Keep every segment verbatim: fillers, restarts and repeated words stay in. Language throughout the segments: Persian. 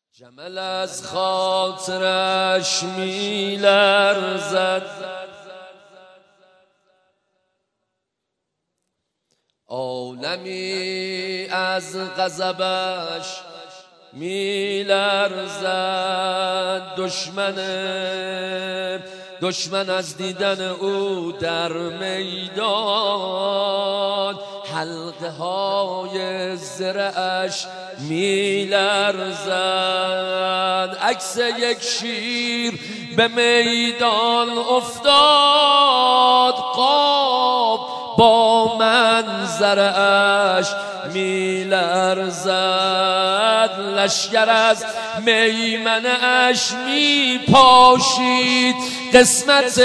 جمل از خاطرش می لرزد، عالمی از غضبش می لرزد. دشمن دشمن از دیدن او در میدان، حلقه های زرعش می لرزد. عکس یک شیر به میدان افتاد، قاب با منظرش می لرزد. لشگر از میمنش می پاشید، قسمت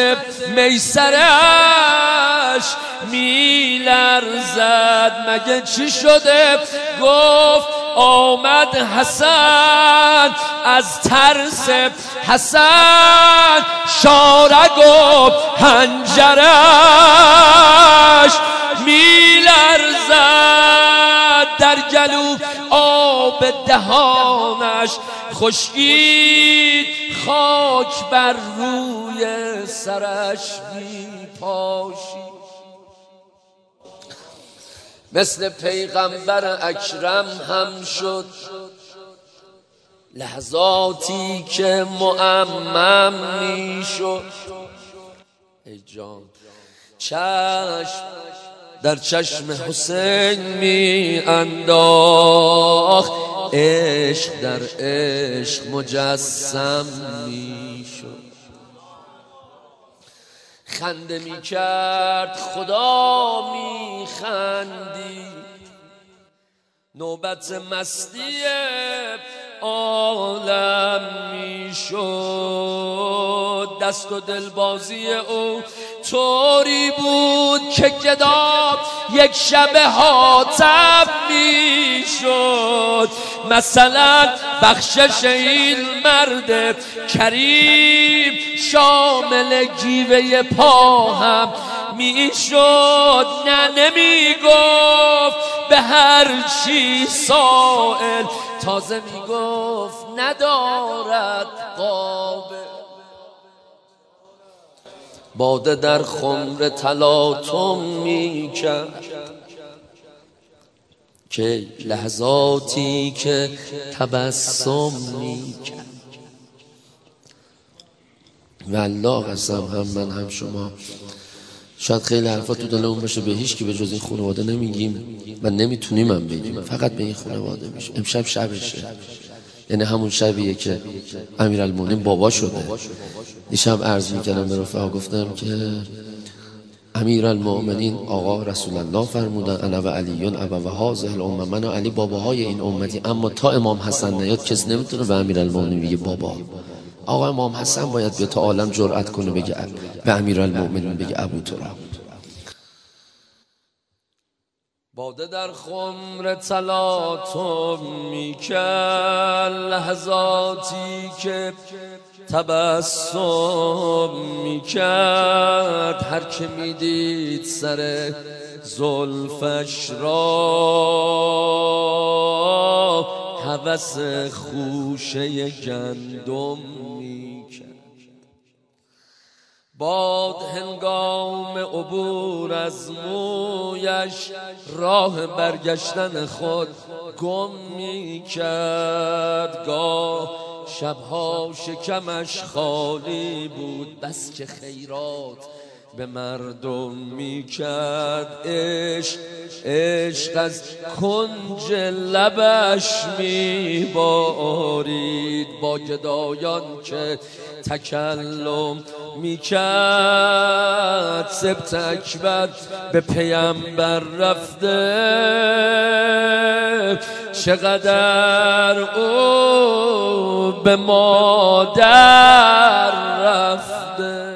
میسرش می لرزد. مگه چی شده؟ گفت آمد حسن، از ترس حسن شارگ و حنجرش می لرزد. در گلو آب دهانش خشکید، خاک بر روی سرش می پاشید. مثل پیغمبر اکرم هم شد، لحظاتی که معمم می شد. ای جان، چشم در چشم حسین می انداخت، عشق در عشق مجسم می شد. خنده می کرد خدا می خندید، نوبت مستی عالم می شد. دست و دلبازی او طوری بود که گدا یک شب حاتم می شد. مثلا بخشش این مرد کریم شامل گیوه پا هم می شد. نه نمی گفت به هر چی سائل، تازه می گفت ندارد قابل. باده در خمر تلاطم می کرد، که لحظاتی که تبسم می کرد. والله قسم، هم من هم شما شاید خیلی حرفا تو دلمون باشه، به هیچ کی به جز این خانواده نمیگیم و نمیتونیم هم بگیم، فقط به این خانواده میشه. امشب شبشه، یعنی همون شبیه که امیرالمومنین بابا شده. دیشب عرض میکردم به رفقا، گفتم که امیرالمومنین آقا رسول الله فرمودن انا و علیون ابا و هذه الامه، من و علی باباهای این امتی، اما تا امام حسن نیاد کس نمیتونه به امیرالمومنین بگه بابا. آقا امام حسن باید به تا عالم جرأت کنه بگه به امیرالمومنین بگه ابو تراب. باده در خمر تلاطم می کرد، لحظاتی که تبسم می کرد. هر که می دید سر زلفش را، هوس خوشه گندم می کرد. باد هنگام عبور از مویش راه برگشتن خود گم می کرد. گاه شبها شکمش خالی بود، بس که خیرات به مردم می کرد. عشق عشق از کنج لبش می بارید، با گدایان که تکلم می کرد. سبت اکبر به پیامبر رفته، چقدر او به مادر رفته.